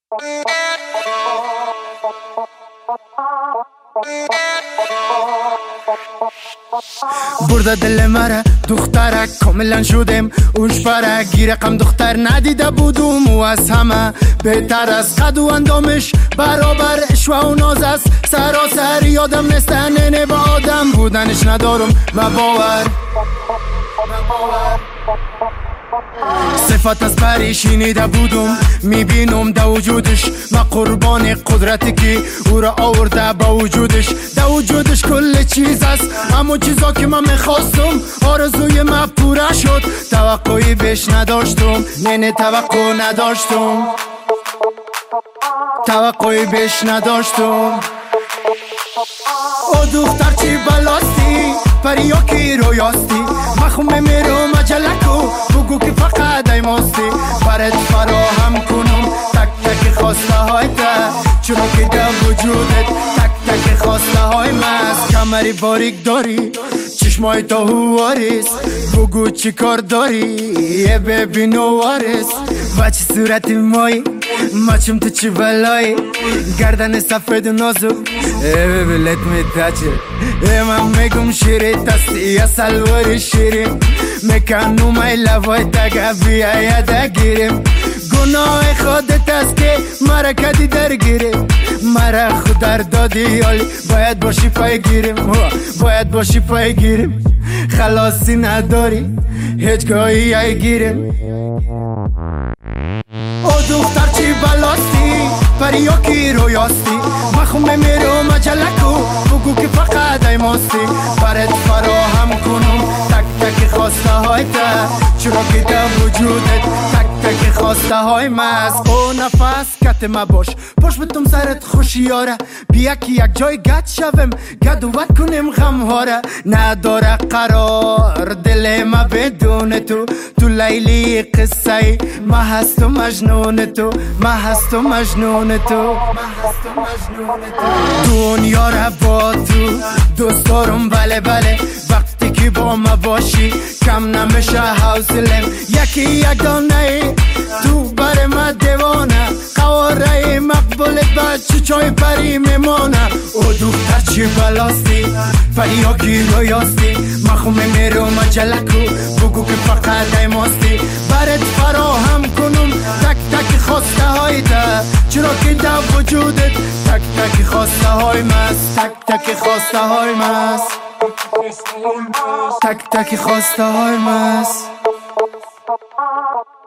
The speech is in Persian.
برده دل مرا دخترک کاملا شدم اوش پرک گی رقم دختر ندیده بودم و از همه بهتر از قد و اندامش برابر اشوه و ناز است سراسر یادم نسته ننه با آدم بودنش ندارم و باور صفت از پری شنیده بودم میبینم در وجودش ما قربان قدرتی که او را آورده با وجودش در وجودش کل چیز است همون چیزا که من میخواستم آرزوی من پوره شد توقعی بهش نداشتم نه توقع نداشتم توقعی بهش نداشتم او دختر چی بلاستی پریا کی رویاستی مخوم میرو مجلکو بگو که فقط ای ماستی برات فراهم کنم تک تک خواسته های تا چرا که در وجودت تک تک خواسته های مست کمری باریک داری چشمای تا هواریس بگو چی کار داری یه ببین وارس و چی صورت مایی مچم تو چی بلایی گردن سفید و نازو ببلت میتاچه من میگم شیری تستی اصل وری شیری میکنم ای لبای تگه بیایی دگیریم گناه خودت است که مرا کدی درگیری مرا خود در دادی حالی باید باشی پای گیریم باید باشی پای گیریم خلاصی نداری هیچ گاهی ای گیریم او دختر چی بلاستی پریا کی رویاستی مخوم میرو مجلکو بگو که فقط ای ماستی برات فراهم کنم تک تک خواسته های تا چرا که در وجودت تک تک خواسته های مست او نفس کت ما باش پشت بتم سرت خوشیاره بیا که یک جای گد شویم گدوت کنیم غمهاره نداره قرار دل ما بدون تو تو لیلی قصه ای ما هست و مجنون تو ما هست و مجنون تو دنیا را با تو دوست دارم بله بله وقتی که با ما باشی کم نمیشه حوصلم یکی یک دانه ای تو بر ما دیوانه قواره مقبولت بچه چای پری میمانه او دختر چی بلاستی پری ها کی رویاستی مخوم میرو مجلکو بگو که فقط ای ماستی برات فراهم کنم تک تک خواسته های تا چرا که در وجودت تک تک خواسته های مست تک تک خواسته های مست تک تک خواسته های مست